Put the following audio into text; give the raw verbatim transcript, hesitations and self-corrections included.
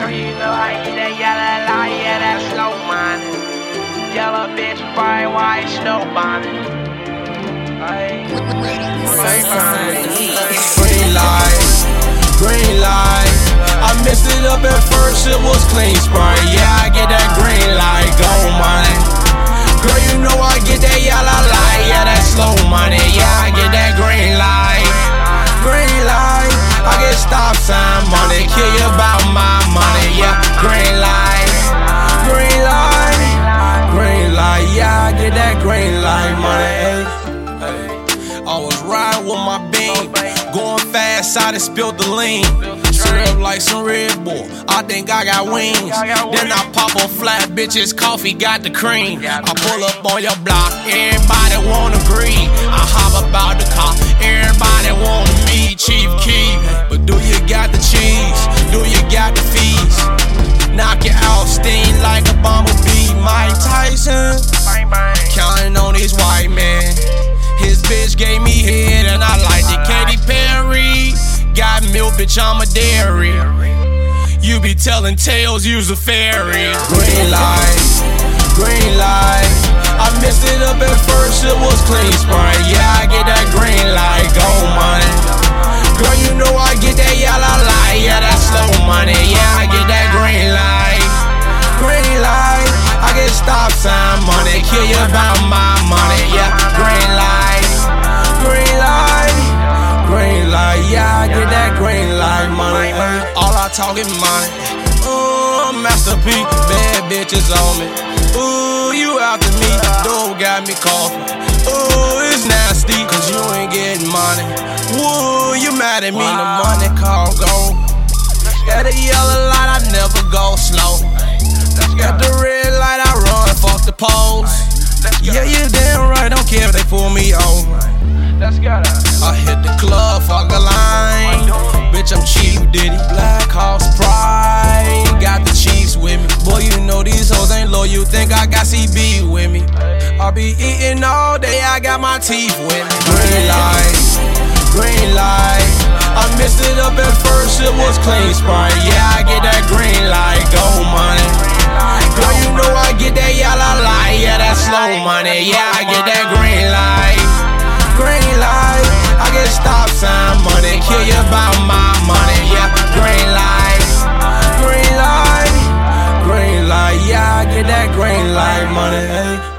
You know I get that yellow light, yeah, that slow money. Yellow bitch, bright white snow bonnet. Green light, green light. I messed it up at first, it was clean sprite. Yeah, I get that green light, gold money. Girl, you know I get that yellow light, yeah, that slow money. Yeah, I get that green light, green light. I get stop sign money, kill you about my money. Yeah, green light, green light, green light. Yeah, I get that green light money. Hey, hey. I was riding with my beam, going fast, I done spilled the lean. Syrup like some Red Bull, I think I got wings. Then I pop a flat, bitches, coffee got the cream. I pull up on your block, everybody wanna agree. I hop about the car, everybody wanna meet Chief Keef. But do you got the cheese? Do you got the fees? Knock it out, sting like a bumblebee. Mike Tyson, counting on this white man. His bitch gave me head and I liked it. Katy Perry got milk, bitch, I'm a dairy. You be telling tales, use a fairy. Green light, green light. I messed it up at first, it was clean sprite. Yeah, I get that green light, gold money. Girl, you know I get that yellow light, yeah, that slow money. Yeah, I get that green light, green light. I get stop sign money, kill you about my money. Yeah, green light, green light, green light. Yeah, I get that green light money. All I talk is money. Ooh, Master P, bad bitches on me. Ooh, you after me, dope got me coughing. Ooh, it's nasty, cause you ain't getting money. Ooh, you mad at me, the money call go. At the yellow light, I never go slow. At the red light, I run, fuck the poles. Yeah, you damn right, don't care if they pull me over. I hit the club, fuck a line. Bitch, I'm Chief Diddy, Black Horse Pride. Got the Chiefs with me. Boy, you know these hoes ain't low, you think I got C B with me. I be eating all day, I got my teeth with me. Green light, green light. I messed it up at first, it was clean sprite. Yeah, I get that green light, gold money. Girl, you know I get that yellow light, yeah, that slow money. Yeah, I get that green light, green light. I get stop sign money, kill you about my money. Yeah, green light, green light, green light. Yeah, I get that green light money. Hey.